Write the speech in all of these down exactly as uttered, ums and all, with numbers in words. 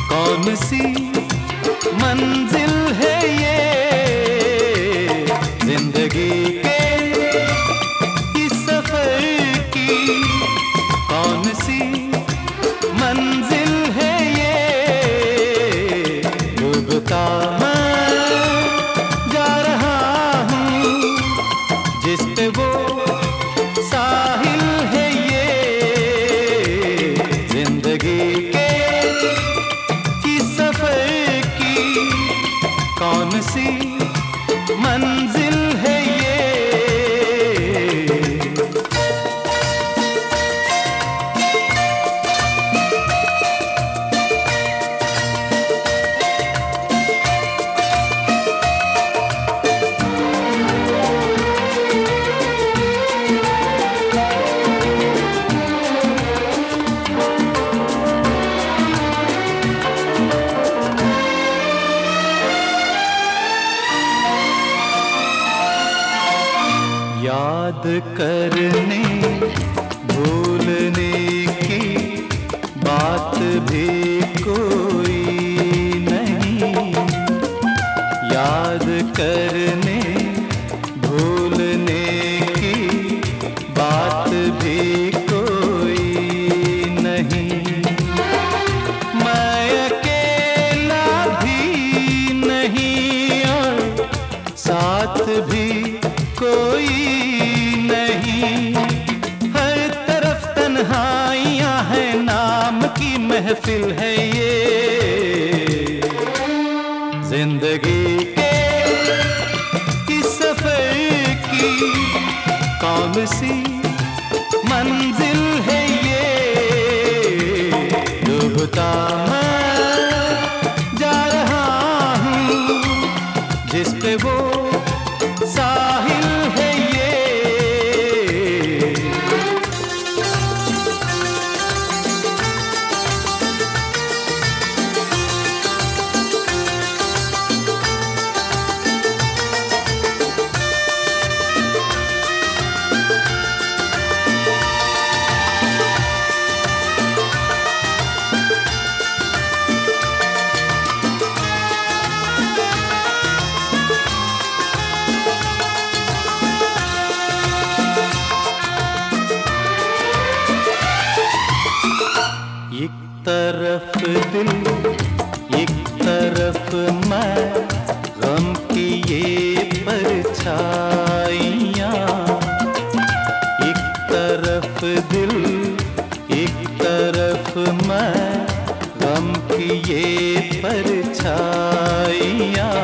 कौन सी मंजिल है ये जिंदगी के इस सफर की, कौन सी मंजिल है ये डूबता मैं जा रहा हूँ, जिस पे वो साहिल है ये जिंदगी के कौन सी मंजिल है ये। याद करने भूलने की बात भी कोई नहीं, याद करने भूलने की बात भी कोई नहीं। मैं अकेला भी नहीं और साथ भी कोई नहीं, हर तरफ तन्हाइयां हैं, नाम की महफिल है ये जिंदगी के इस सफर की, कौन सी मंजिल है ये डूबता मैं जा रहा हूँ, जिस पे वो साहिल है ये। एक तरफ दिल एक तरफ मैं, गम की ये परछाइयाँ, एक तरफ दिल एक तरफ मैं, गम की ये परछाइयाँ,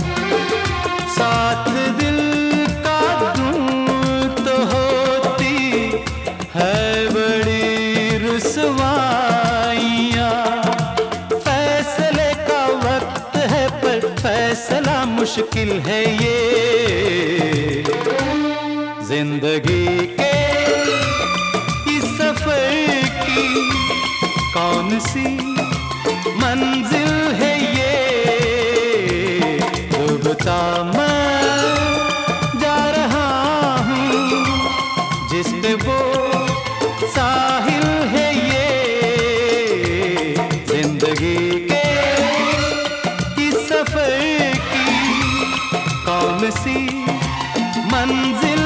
साथ दिल का दूं तो होती है बड़ी रुसवा, फैसला मुश्किल है ये जिंदगी के इस सफर की, कौन सी मंजिल है ये डूबता मैं जा रहा हूँ, जिस पे वो साहिल है ये जिंदगी के सफर की, कौन सी मंजिल